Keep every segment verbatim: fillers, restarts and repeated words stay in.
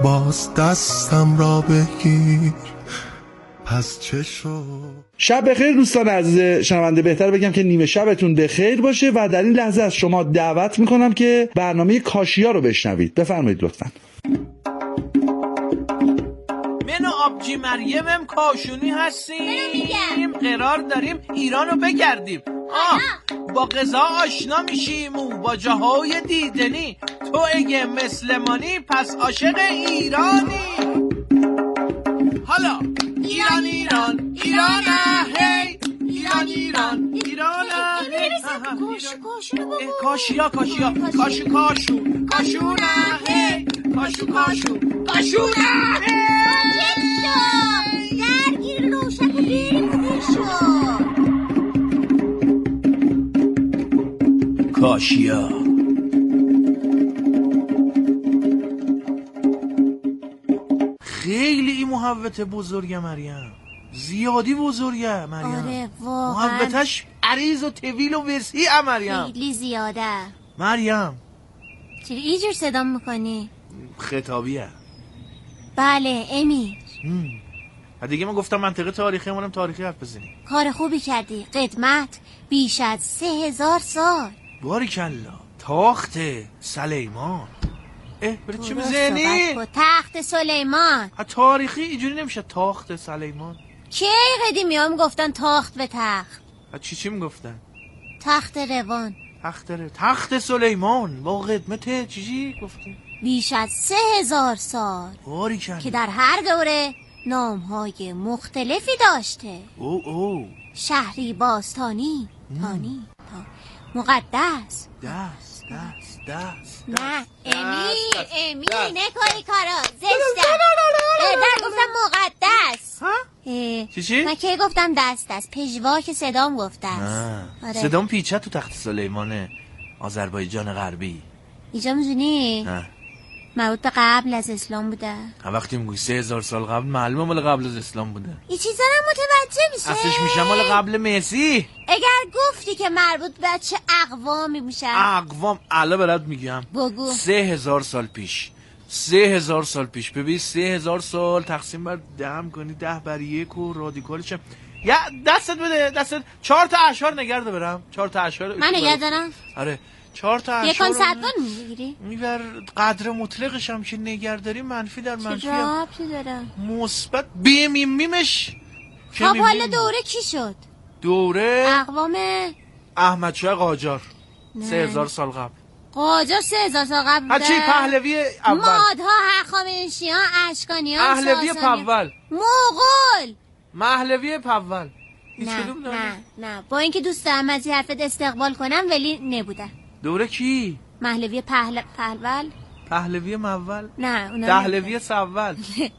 باز دستم را بگیر پس چه شد. شب بخیر دوستان عزیز شنونده، بهتر بگم که نیمه شبتون بخیر باشه و در این لحظه از شما دعوت میکنم که برنامه کاشیا رو بشنوید. بفرمایید لطفاً. من و آبجی مریم کاشونی هستیم، قرار داریم ایران رو بگردیم. آه با غذا آشنا میشیم و با جاهای دیدنی. تو اگه مسلمانی پس عاشق ایرانی. حالا ایران ایران ایران هی ایران ایران ایران هی. کاشیا کاشیا کاشو کاشو کاشو نه هی کاشو کاشو کاشو نه هی. درگیر روشن بریم بشو. کاشیا خیلی این محوطه بزرگه مریم، زیادی بزرگه مریم. آره واقعا محوطش عریض و طویل و وسیعه مریم، خیلی زیاده. مریم چرا اینجور صدا میکنی؟ خطابیه. بله امی. دیگه من گفتم منطقه تاریخی منم تاریخی حرف بزنیم. کار خوبی کردی. قدمت بیش از سه هزار سال. باریکلا. تاخت سلیمان. اه برای چی میزنی؟ تخت سلیمان. تاریخی اینجوری نمیشه تاخت سلیمان. کی قدیمی هم گفتن تاخت به تخت. چی چی میگفتن؟ تخت روان. تخت ر... تخت سلیمان با قدمت چی چی گفتیم؟ بیش از سه هزار سال. باریکلا. که در هر دوره نامهای مختلفی داشته. او او شهری باستانی تانی تا مقدس. دست دست دست نه امی امی نکنی کارا زشته. در گفتم مقدس. چی چی؟ من که گفتم دست دست پژواک صدام گفته است. آره. صدام پیچه تو تخت سلیمان آذربایجان غربی. اینجا میدونی؟ نه مربوط به قبل از اسلام بوده. وقتی میگوی سه هزار سال قبل معلومه مال قبل از اسلام بوده. این چیزا رو متوجه میشه؟ اصلش میشه مال قبل مسیح. اگر گفتی که مربوط به چه اقوامی میشه؟ اقوام الان برات میگم. بگو. سه هزار سال پیش سه هزار سال پیش ببین سه هزار سال تقسیم بر ده کنی ده بر یک و رادیکالش یا دستت بده دستت چهار تا اشعار نگرده برم چهار تا اشعار من نگردارم. آره چهار تا اشعار یکان صدبان میگیری؟ میبر قدر مطلقش هم که نگرداری منفی در منفی چه رابطی داره؟ مثبت بیم میمش. خب حالا دوره کی شد؟ دوره اقوام احمد شاه قاجار سه هزار سال قبل. قاجار سه هزار سال قبل بوده. هرچی پهلوی اول. مادها هخامنشیان اشکانیان پهلوی پاول. مغول. پهلوی پاول. نه نه نه با اینکه دوست دارم از این حرفت استقبال کنم ولی نبوده. دوره کی؟ پهلوی پهل پهلول. پهلوی مول. نه اونا پهلوی سول.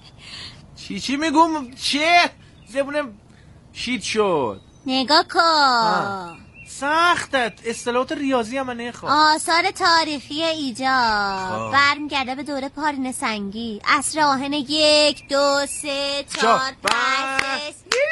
چی چی میگم چه زبونه شیت شد. نگاه کن سختت اصطلاحات ریاضی هم نخواد. آثار تاریخی ایجاد برمیگرده به دوره پارین سنگی. عصر آهن یک دو سه چهار پنج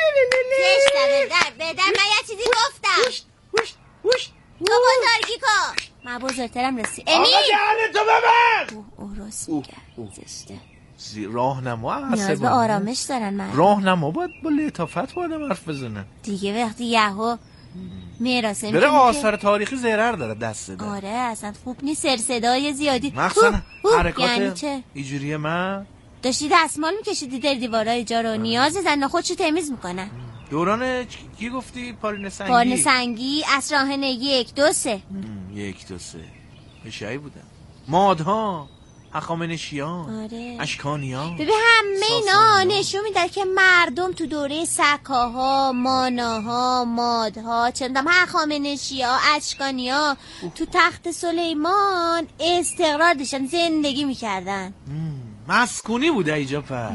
شش بدم من یه چیزی گفتم. وشت وشت وشت تو بزرگی کن. من بزرگترم رسی. امی آقا جهن تو ببر. او او رست میگه زشته. راهنما نیاز به آرامش دارن. من راهنما باید با لطافت باید حرف بزنن دیگه. وقتی یهو میراسه بره آثار تاریخی ضرر داره دست داره. آره اصلا خوب نیست سر صدای زیادی مخصوصا حرکات یعنی چه؟ اینجوری من داشتی دستمال میکشیدی در دیوارای جا رو. نیاز زن خودشو تمیز میکنن. دوران کی گفتی؟ پارین سنگی. پارین سنگی عصر آهن یک دو سه. یک دو سه بشایی بودن. مادها هخامنشیان. آره. اشکانیان. ببین همه اینا نشون میدن که مردم تو دوره سکاها ماناها مادها چندم هخامنشی‌ها اشکانی‌ها تو تخت سلیمان استقرار داشتن زندگی میکردن. مسکونی بوده ایجا پر.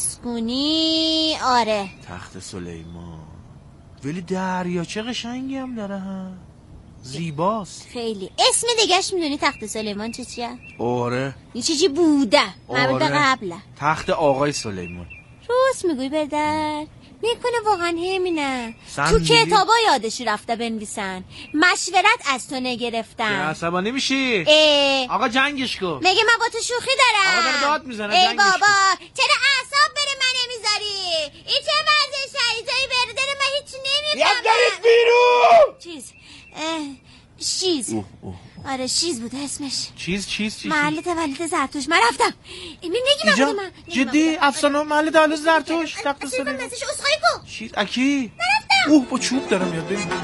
مسکونی آره. تخت سلیمان ولی دریاچه قشنگی هم داره ها. زیباست خیلی. اسم دیگهش میدونی تخت سلیمان چه چیه؟ آره این چیزی بوده مربوط به قبله. تخت آقای سلیمان. روز میگوی بدر میکنه واقعا همینه. سن تو دیدی؟ کتابا یادش رفته بنویسن. مشورت از تو نگرفتن. عصبانی میشی؟ اه. آقا جنگش کن. مگه من با تو شوخی دارم؟ آقا داره داد میزنه. ای جنگش بابا کن. چرا اعصاب بره من نمیذاری؟ این چه وضع شریطایی برده من هیچ نمیفهمم. یاد دارید بیرون. چیز اه. شیز اوه اوه. آره شیز بود اسمش. چیز چیز چیز محل تولد زرتوش. من رفتم اینو نگی اینجا من جدی افسانه محل تولد زرتوش تخت اصلا سلیمان مسیش اصخایی کن. چیز اکی اوه با چوب دارم یاد ببین.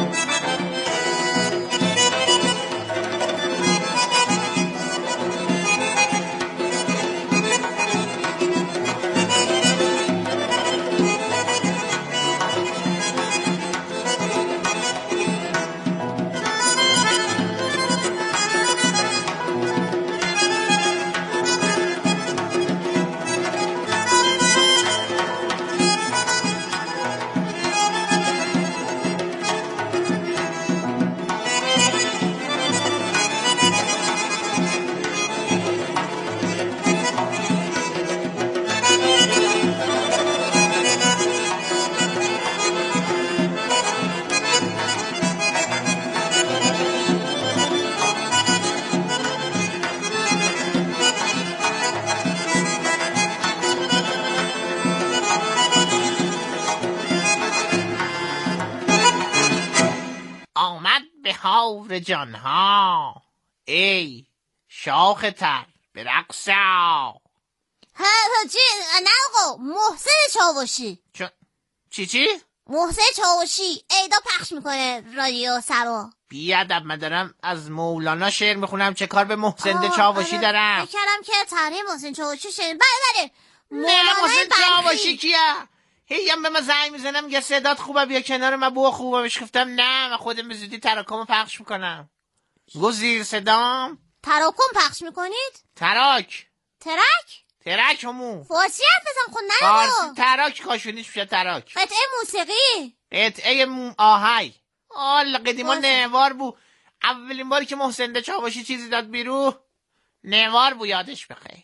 هاور جانها ای شاخ تر به رقص آ. ها ها چی؟ نه آقا محسن چاوشی. چ... چی چی؟ محسن چاوشی ایدا پخش میکنه رادیو سبا. بیادب من دارم از مولانا شعر میخونم، چه کار به محسن چاوشی دارم؟ بکرم که تنه محسن چاوشی شعر بله بله. نه محسن چاوشی کیه؟ هی هم به من زنگ میزنم یه صدات خوبه بیا کنار من بو خوبه بهش گفتم نه من خودم به زودی تراکم پخش میکنم. گو زیر صدام تراکم پخش میکنید؟ تراک ترک؟ ترک همون فارسی حرف بزن خود نه فارسی تراک کاشونیش میشه تراک. قطعه موسیقی قطعه م... آهای آل قدیما نوار بو. اولین باری که محسن چاوشی چیزی داد بیرو نوار بو یادش بخیر.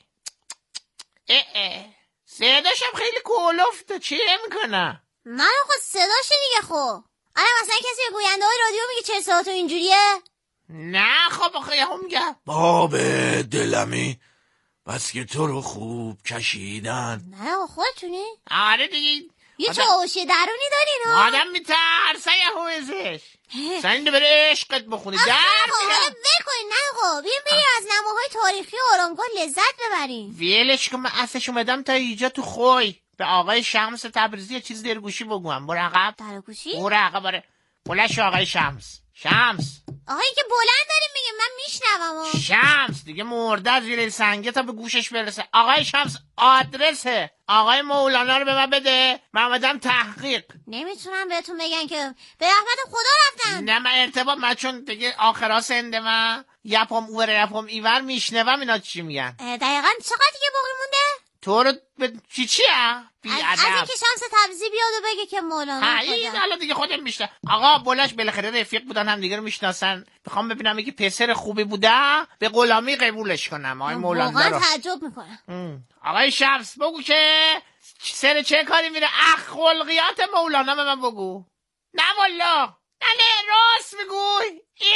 اه اه صداشم خیلی کولفته چیه میکنه؟ نه خود صداش دیگه خب. آره مثلا کسی به گوینده های رادیو میگه چه صدا تو اینجوریه؟ نه خب آخه هم میگه باب دلمی بس که تو رو خوب کشیدن. نه خودتونی؟ آره دیگه یه چاوشی درونی دارین ها؟ آدم میترسه یه هویزش سنده بره عشقت بخونی در میره بکنین. نه خب بیایم بریم از نماهای تاریخی آرامگاه لذت ببریم. ویلش که من اصلش اومدم تا اینجا تو خوی به آقای شمس تبریزی چیز درگوشی بگویم. برو عقب درگوشی؟ برو عقب بره بلش آقای شمس. شمس آقایی که بلند داریم میگه من میشنوم. شمس دیگه مرده زیر سنگه تا به گوشش برسه. آقای شمس آدرسه آقای مولانا رو به من بده من اومدم تحقیق. نمیتونم بهتون بگن که به رحمت خدا رفتن. نه من ارتباط من چون دیگه آخرا سنده من یپم اوور یپم ایور میشنوم اینا چی میگن. دقیقا چقدر دیگه باقی مونده؟ تو رو به چی چیه؟ بی از, ادب. از اینکه شمس تبریزی بیاد و بگه که مولانا این حالا دیگه خودم میشنم. آقا بلش بالاخره رفیق بودن هم دیگه رو میشناسن. میخوام ببینم اگه پسر خوبی بوده به غلامی قبولش کنم. آقای مولانا رو واقعا تعجب میکنم. آقای شمس بگو که سر چه کاری میره اخلاقیات مولانا به من بگو. نه والا نه نه راست میگوی.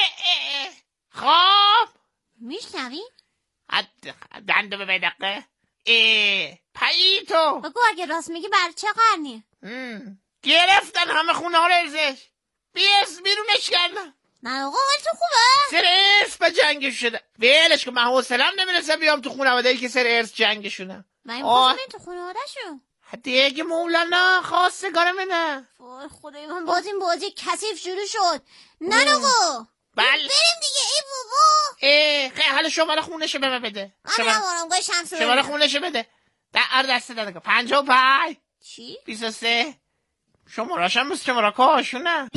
خب میشنوی؟ دنده به بدقه ای پایی تو بگو اگه راست میگی بر چه قرنی؟ گرفتن همه خونه ها رو ارزش بیس بیرونش کردن. نه آقا حال تو خوبه؟ سر ارث به جنگش شده. ویلش که من حوصله‌ام نمیرسه بیام تو خانواده‌ای که سر ارث جنگ شدن. من می‌خواستم این تو خانواده‌شون. دیگه مولانا خواستگار منه. وای خدای من باز این بازی کثیف شروع شد. نه آقا بله بریم دیگه ای بابا. ای خیلی حالا شماره خونه‌شو به من بده. من آرامگاه شمس رو شماره خونه‌شو بده. در دست دادم پنجاه و پنج چی؟ بیست و سه شماره‌ش هم مثل شماره کاشونه.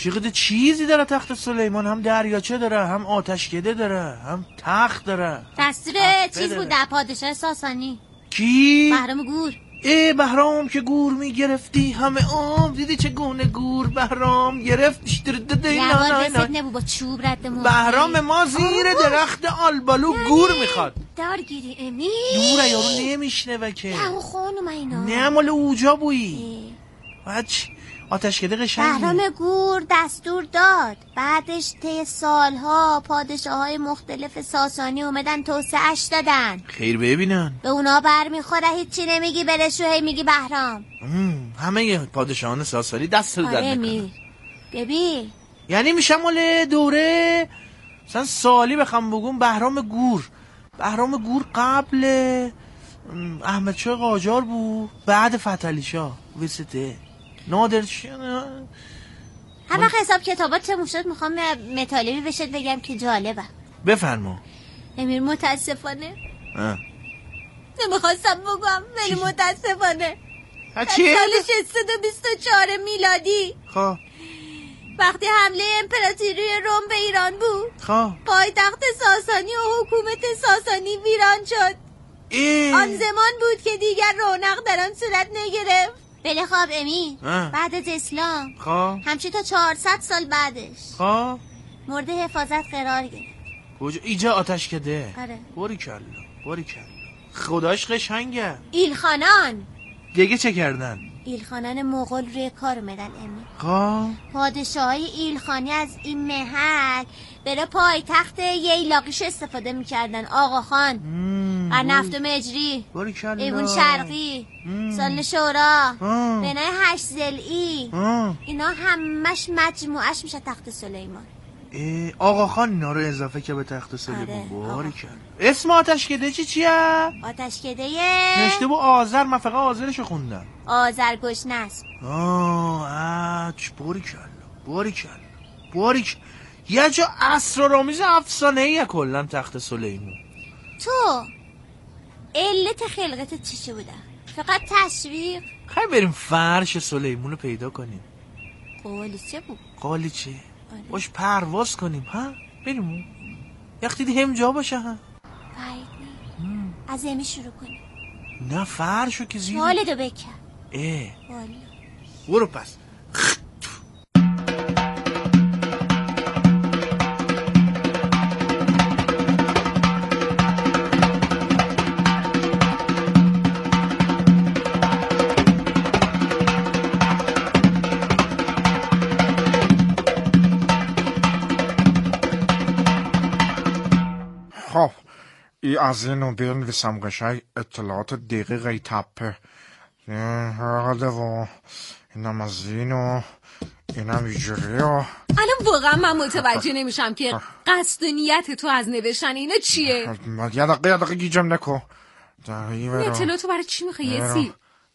چقدر چیزی داره تخت سلیمان، هم دریاچه داره، هم آتشکده داره، هم تخت داره. دستور چیز بود در پادشاه ساسانی. کی؟ بهرام گور. ای بهرام که گور میگرفتی همه عمر، دیدی چگونه گور بهرام گرفت. یه بار بسید نبو با چوب رد مون. بهرام ما زیر درخت آلبالو گور میخواد. دارگیری امی دوره یارو نمیشنوه که. نه خانوم اینا نه مال اوجا بویی. بچ آتشکده قشنگه. بهرام گور دستور داد، بعدش طی سالها پادشاه‌های مختلف ساسانی اومدن توسعه‌اش دادن. خیر ببینن به اونا برمیخوره هیچی نمیگی برشو هی میگی بهرام. همه پادشاهان ساسانی دست رو در میکنن. ببین یعنی میشه مال دوره مثلا سالی بخوام بگم بهرام گور. بهرام گور قبل احمدشاه قاجار بود، بعد فتحعلی شاه وسطه نادر شاه. هر وقت حساب کتابات تموم شد میخوام مطالبی بشد بگم که جالبه. بفرما. امیر متاسفانه نمیخواستم بگم ولی متاسفانه چیه؟ سال ششصد و بیست و چهار میلادی خب وقتی حمله امپراتوری روم به ایران بود، خب پایتخت ساسانی و حکومت ساسانی ویران شد. ای. آن زمان بود که دیگر رونق در آن صورت نگرفت. بله خواب امی اه. بعد از اسلام خب همچه تا چهارصد سال بعدش خب مورد حفاظت قرار گرفت. کجا؟ اینجا آتشکده. آره. باریکلا باریکلا خداش قشنگه. ایلخانان دیگه چه کردن؟ ایلخانان مغول روی کار اومدن امی. خب پادشاهای ایلخانی از این محل برای پایتخت ییلاقیش استفاده میکردن. آقا خان، نفت و مجری، ایوون شرقی، سال شورا، بنای هشت ضلعی، اینا همش مجموعش میشه تخت سلیمان. آقا خان اینا رو اضافه که به تخت سلیمان. آره، باری کرد. اسم آتشکده چی چیه؟ آتشکده نشته با آذر، من فقط آذرشو خوندم. آذرگشنه است. آه اچ باری کرد باری کرد باری کرد. یه جا اسرارآمیز افسانه‌ایه کلا تخت سلیمان. تو علت خلقت چی بوده؟ فقط تشویق؟ خیلی بریم فرش سلیمون رو پیدا کنیم. قالیچه بود. قالیچه؟ آره. باش پرواز کنیم ها؟ بریم اون یختی دی هم جا باشه ها؟ باید از امی شروع کنیم. نه فرشو که زیر حالتو بکن. اه والا برو پس. خب ای از اینو بنویسم قشنگ اطلاعات دقیقی تپه. هاده و اینم از اینو اینم ایجوری و الان واقعا من متوجه نمیشم که قصد و نیت تو از نوشتن اینا چیه؟ یه دقیقه یه دقیقه گیجم نکن. این اطلاعاتو برای چی میخوای یسی؟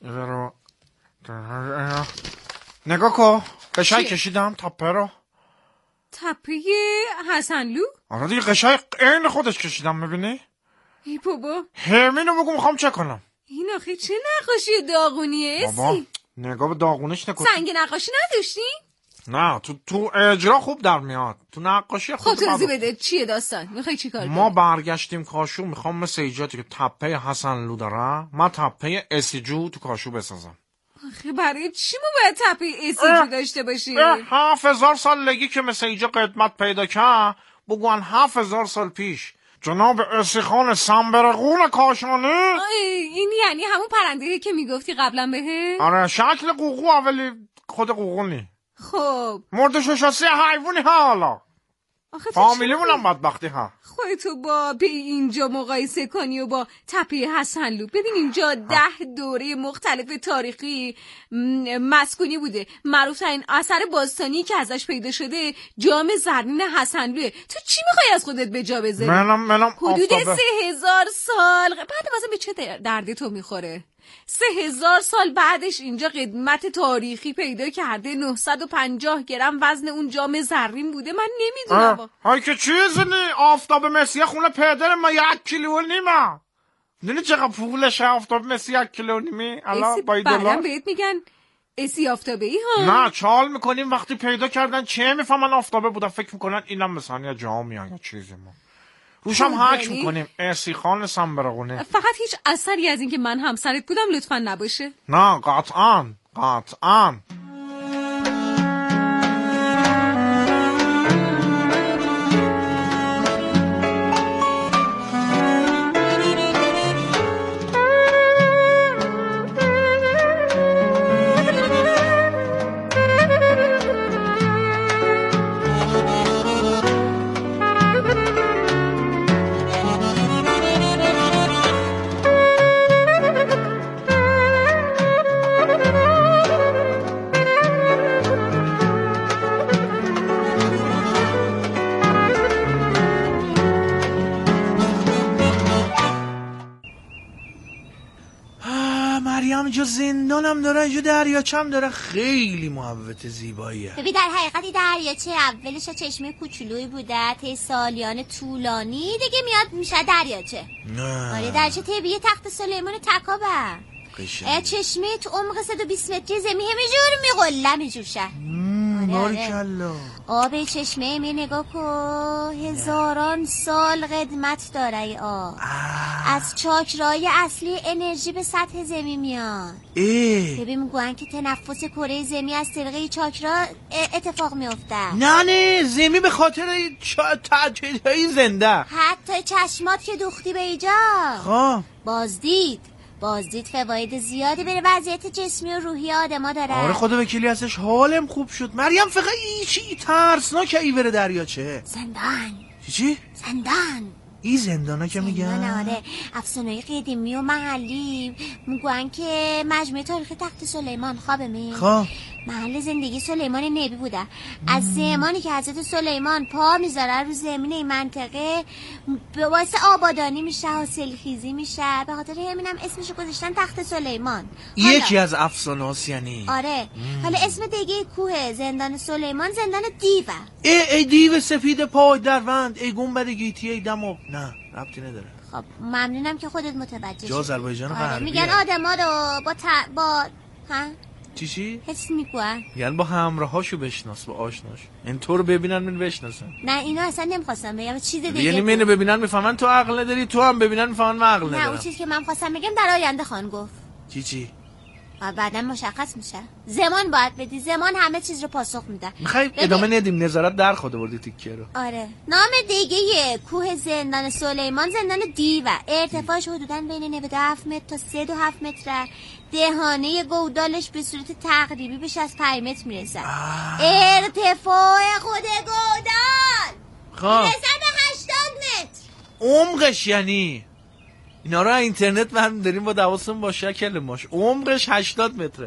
نگاه کن قشنگ کشیدم تپه رو. تپه حسنلو؟ آره دیگه قشنگ این خودش کشیدم میبینی؟ ای بابا همینو بگو میخوام چه کنم. این آخه چه نقاشی داغونیه بابا اسی؟ نگاه به داغونش نکن. سنگ نقاشی نداشتی؟ نه تو تو اجرا خوب در میاد، تو نقاشی خوب. خب توضیح بده چیه داستان؟ میخوای چی کار ما برگشتیم کاشو، میخوام مثل ایجاتی که تپه حسنلو داره من تپه اسیجو تو کاشو بسازم. آخه برای چی ما باید تپه اسیجو داشته باشیم؟ هفت هزار سال لگی که مثل ایجا قدمت پیدا کرد بگوان هفت هزار سال پیش جناب اسیخان سنبرقون کاشانی. این یعنی همون پرنده‌ای که میگفتی قبلا بهه؟ آره شکل قوقو اولی خود قوقونی. خب مردشو شاسی حیوانی ها حالا فامیلیمونم بدبختی ها. خودتو با به اینجا مقایسه کنی و با تپه حسنلو. ببین اینجا ده دوره مختلف تاریخی مسکونی بوده. معروف ترین اثر باستانی که ازش پیدا شده جام زرین حسنلوه. تو چی میخوای از خودت به جا بذاری؟ منم منم حدود سه هزار سال بعد واسه به چه دردی تو میخوره؟ سه هزار سال بعدش اینجا قدمت تاریخی پیدا کرده. نهصد و پنجاه گرم وزن اون جام زرین بوده. من نمیدونم های که چیزی نی آفتاب مسی خونه پدر ما یک کیلو نیمه. دیدی چقدر پولشه آفتاب مسی یک کیلو نیمه الان با دلار. بهت میگن اسی آفتابه ای ها؟ نه چال میکنیم وقتی پیدا کردن چه میفهمن آفتابه بودن، فکر میکنن اینم مثلا یا جامیان یا چیزی. ما روشم حک میکنیم اسی خان سنبرغونه. فقط هیچ اثری از این که من همسرت بودم لطفا نباشه. نه قطعا قطعا. اینجا زندانم داره، اینجا دریاچه هم داره، خیلی محوط زیباییه. ببین در حقیقت این دریاچه اولش چشمه کوچولویی بوده، طی سالیان طولانی دیگه میاد میشه دریاچه. نه آره دریاچه طبیعی تخت سلیمان تکابه. قشنگه. چشمه تو عمق صد و بیست متری زمین همینجور میغلم اینجور شه. بارکالله. آب چشمه می نگاه کن، هزاران سال قدمت داره ای آب. از چاکرای اصلی انرژی به سطح زمین میاد. ببین میگوین که تنفس کره زمین از طریق این چاکرا اتفاق میفته. نه نه زمین به خاطر چاکرای زنده. حتی چشمات که دوختی به ایجا. خب بازدید بازدید فواید زیادی بره وضعیت جسمی و روحی آدما داره. آره خدا وکیلی ازش حالم خوب شد. مریم فقط ای چی ترسناکه ای بره دریاچه. زندان. چی چی؟ زندان. ای زندانا که میگن؟ آره افسانه‌های قدیمی و محلی میگن که مجموعه تاریخ تخت سلیمان خوابه می خب محل زندگی سلیمان نبی بوده. از زمانی که حضرت سلیمان پا میذاره رو زمین این منطقه به باعث آبادانی میشه، حاصل خیزی میشه، به خاطر همینم اسمشو گذاشتن تخت سلیمان. یکی از افسانه هاست یعنی. آره مم. حالا اسم دیگه کوه زندان سلیمان زندان دیوه. ای ای دیو سفید پای دروند، ای گنبد گیتی، ای دماغ. نه ربطی نداره. خب ممنونم که خودت متوجه شدی. جا آذربایجان غربیه. آره میگن آدما رو با ت... با ها چی چی؟ حس میکنن یعنی با همراهاشو بشناس، با آشناش. این تو رو ببینن من بشناسن. نه اینو اصلا نمیخواستم بگم، چیز دیگه. یعنی منو ببینن میفهمن تو عقل نداری، تو هم ببینن میفهمن من عقل ندارم. نه اون چیزی که من خواستم بگم در آینده خان گفت. چی چی؟ بعدا مشخص میشه. زمان باید بدی، زمان همه چیز رو پاسخ میده. میخوای ادامه ندیم؟ نظارت در خود بردی تیکه رو. آره نام دیگه کوه زندان سلیمان زندان دیوه. ارتفاعش حدوداً بین نود و هفت متر تا سی و هفت متر. دهانه گودالش به صورت تقریبی بیش از پنج متر میرسه. ارتفاع خود گودال خب میرسه به هشتاد متر. عمقش یعنی اینا رو اینترنت من داریم با دواسون با شکل ماش. عمقش هشتاد متره.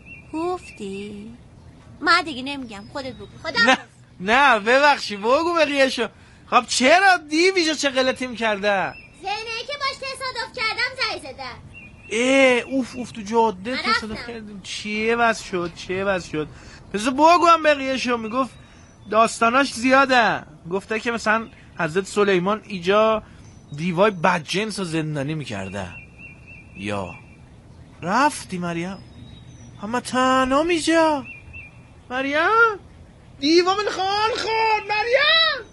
گفتی؟ من دیگه نمیگم، خودت بگو. خدا نه نه ببخشی بگو بقیه‌شو. خب چرا دیویجا چه غلطی می‌کرده؟ زنه که باش تصادف کردم زنگ زدن. ای اوف اوف تو جاده تصادف کردیم. چیه بس شد چیه بس شد پس بگو هم بقیه‌شو. میگفت داستاناش زیاده. گفته که مثلا حضرت سلیمان ایجا دیوای بدجنس و زندانی میکرده. یا رفتی مریم؟ اما تنها میجا مریم دیوا من خان خان مریم.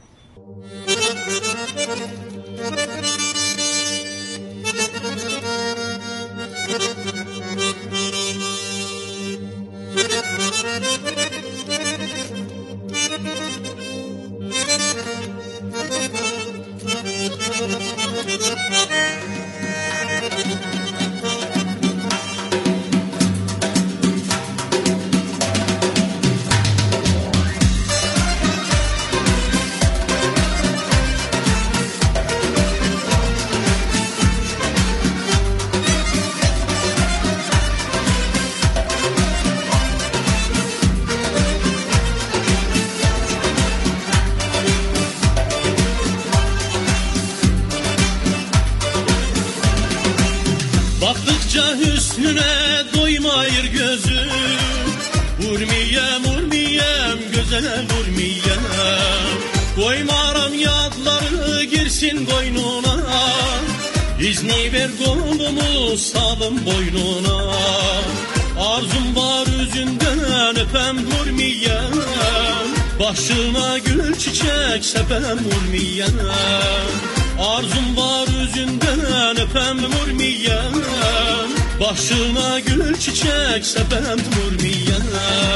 Baktıkça hüsnüne doymayır gözüm. Vurmiyem vurmiyem gözele vurmiyem. Koymaram yadları girsin boynuna. İzni ver kolumu salım boynuna. Arzum var üzünden öpem vurmayan, başına gül çiçek sepem vurmayan. Arzum var üzünden öpem vurmayan, başına gül çiçek sepem vurmayan.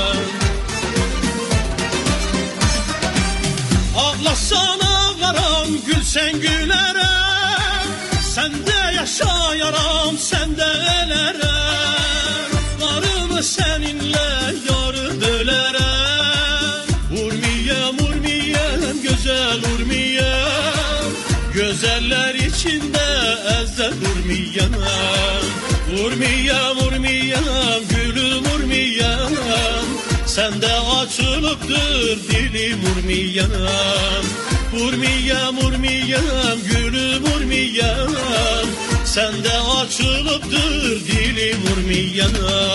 Ağlasan ağlaram, gülsen gülerem, sende yaşayaram, sende elerem. Varımı seninle yarı bölerem. Vurmayam vurmayam güzel vurmayam, güzeller içinde ezzel vurmayam. Vurmayam vurmayam gülüm vurmayam, sende açılıptır dilim vurmayam. Vurmayam vurmayam gülüm vurmayam, sende açılıptır dilim vurmayam.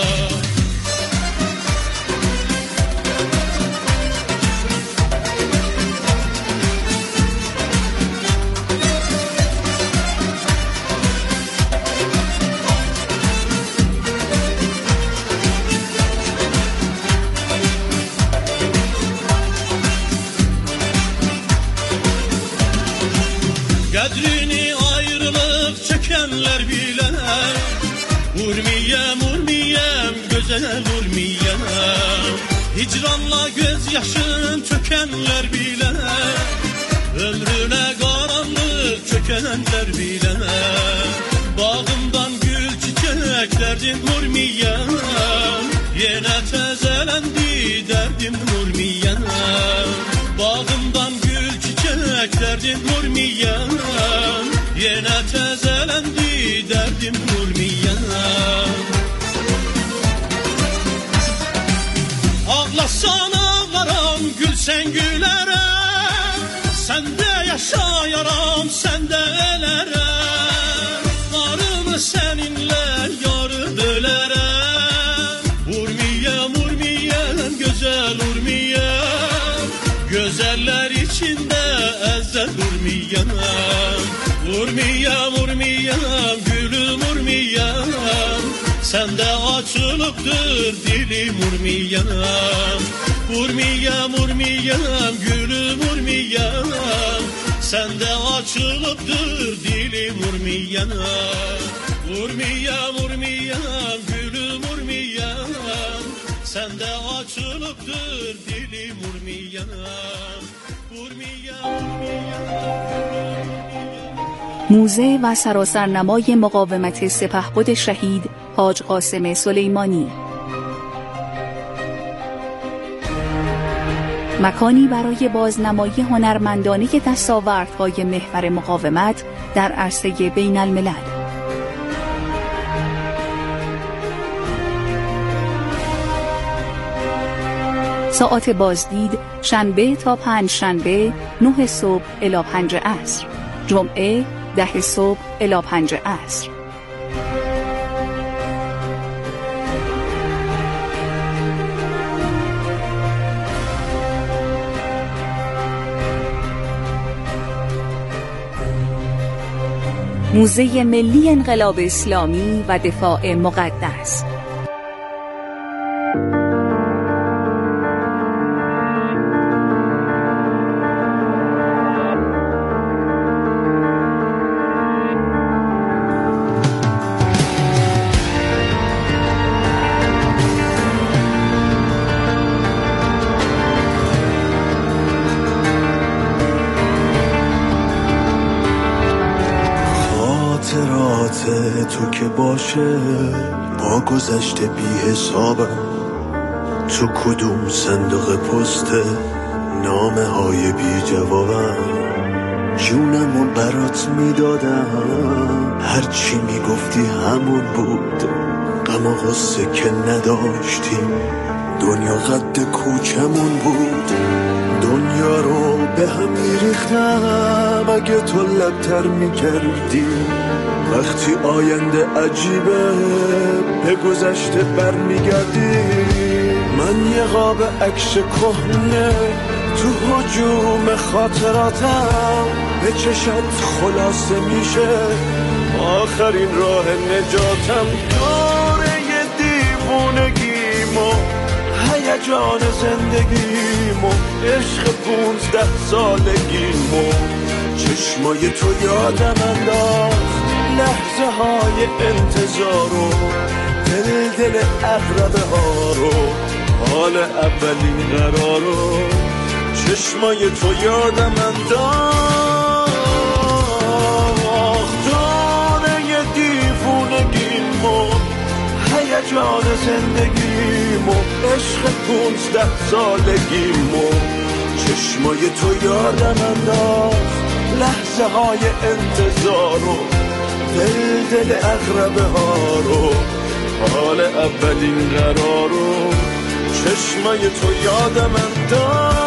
Kadrini ayrılık çekenler bilen, vurmayam vurmayam güzel vurmayam. Hicranla gözyaşın tökenler bilen, ömrüne karanlık çökenler bilen. Bağımdan gül çiçek derdim vurmayam, yine tezelendi derdim vurmayam. Bağımdan gül çiçek derdim vurmayam, yine tezelendi derdim vurmayam. Ağlasan ağlaram, gülsen gülerem, sende yaşayaram, sende elerem. Varımı seninle yarı bölerem. Vurmayam vurmayam güzel vurmayam, güzeller içinde ezzel vurmayam. Vurmayam vurmayam gülüm vurmayam, sende açılıptır dilim vurmayam. Vurmayam vurmayam gülüm vurmayam, sende açılıptır dilim vurmayam. Vurmayam vurmayam gülüm vurmayam, sende açılıptır dilim vurmayam. Vurmayam موزه و سراسرنمای مقاومت سپهبد شهید حاج قاسم سلیمانی، مکانی برای بازنمایی هنرمندانه دستاوردهای محور مقاومت در عرصه بین الملل. ساعت بازدید شنبه تا پنج شنبه نه صبح الی پنج عصر، جمعه ده صبح الی پنج عصر. موزه ملی انقلاب اسلامی و دفاع مقدس. تو که باشه با گذشته بی حسابم، تو کدوم صندوق پست نامه های بی جوابم. جونمو برات میدادم، هرچی میگفتی همون بود. غم و غصه که نداشتیم، دنیا قد کوچمون بود. دنیا رو به هم میریختم اگه تو لبتر میکردی. وقتی آینده عجیبه به گذشته برمیگردی. من یه قاب عکس کهنه تو هجوم خاطراتم، به چشات خلاصه میشه آخرین راه نجاتم. دوره یه دیوونه هیجان زندگیمو عشق پونزده سالگیمو چشمای تو یادم انداخت لحظه های انتظارو دل دل اقربه ها رو حال اولین قرارو چشمای تو یادم انداخت دانه دیوونگیمو هیجان زندگیمو عشق پونزده سالگیمو چشمای تو یادم انداخت لحظه های انتظارو دل دل اقربه ها رو حال اولین قرارو چشمای تو یادم انداخت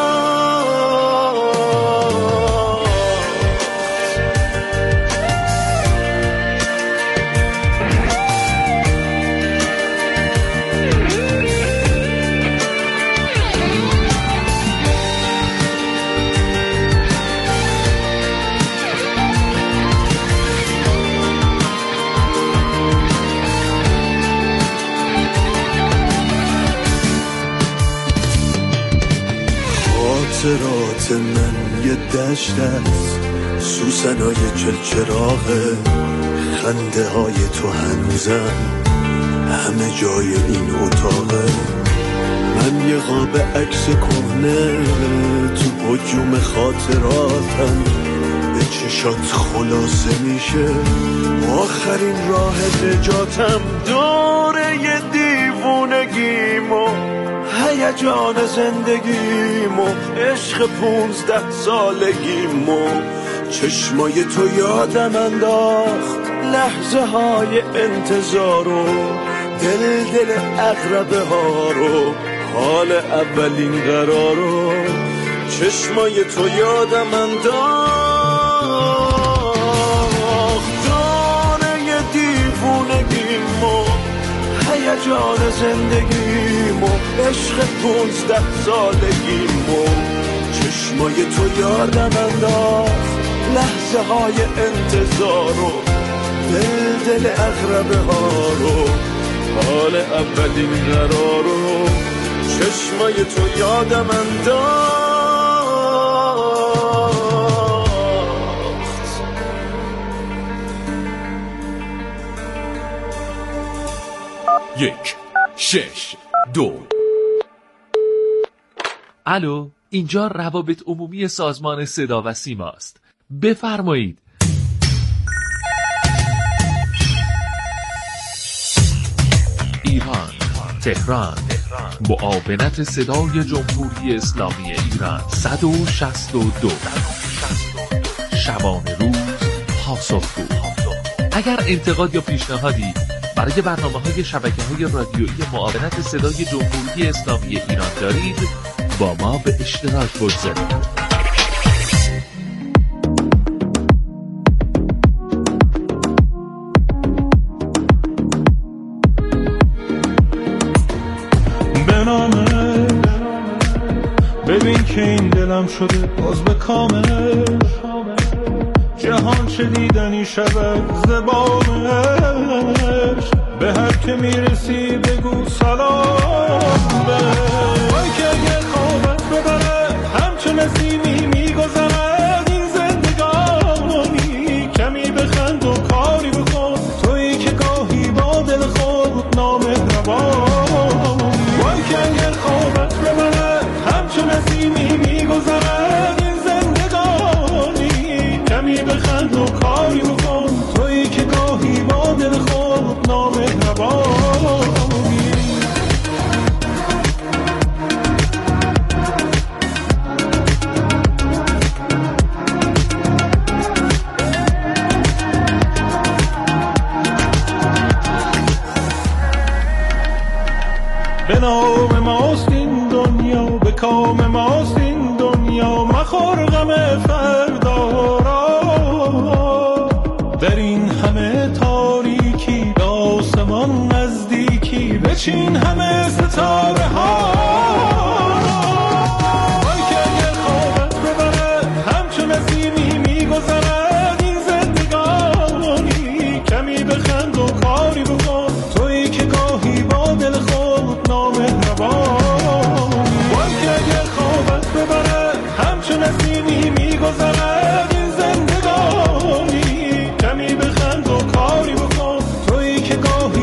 خاطرات من یه دشت است سوسنای چلچراغه خنده های تو هنوزم همه جای این اتاقه من یه قاب عکس کهنه تو هجوم خاطراتم به چشات خلاصه میشه آخرین راه نجاتم دوره یه دیوونگیمو هیجان زندگیمو عشق پونزده سالگیمو چشمای تو یادم انداخت لحظه های انتظارو دل دل اقربه ها رو حال اولین قرارو چشمای تو یادم انداخت دانه دیوونگیمو هیجان زندگیمو عشق پونزده سالگیمو چشمای تو یادم انداخت لحظه های انتظارو دل دل اقربه ها رو حال اولین قرارو چشمای تو یادم انداخت یک شش دو. الو، اینجا روابط عمومی سازمان صدا و سیماست. بفرمایید. ایران، تهران، معاونت صدای جمهوری اسلامی ایران صد و شصت و دو. شبانه روز پاسخگو. اگر انتقاد یا پیشنهادی برای برنامه‌های شبکه‌های رادیویی معاونت صدای جمهوری اسلامی ایران دارید با ما به اشتراک بگذارید. ببین که این دلم شده باز به کامل جهان چه دیدنی شود زبانش به هر که میرسی بگو سلام بهش وای که اگه خوابت ببره همچه نسیمی میگذرد این زندگانی کمی بخند و کاری بکن تویی که گاهی با دل خود نامهربانی وای که اگه خوابت ببره همچه نسیمی میگذرد این زندگانی کمی بخند و کاری بکن تویی که گاهی با دل خود نامهربانی به نام ماست این دنیا به کام ماست این دنیا مخور غم فردا را در این همه تاریکی به آسمان نزدیکی بچین همه ستاره ها وای که اگر خوابت ببره همچو نسیمی میگذرد این زندگانی کمی بخند و کاری بکن تویی که گاهی با دل خود نامهربانی نسیمی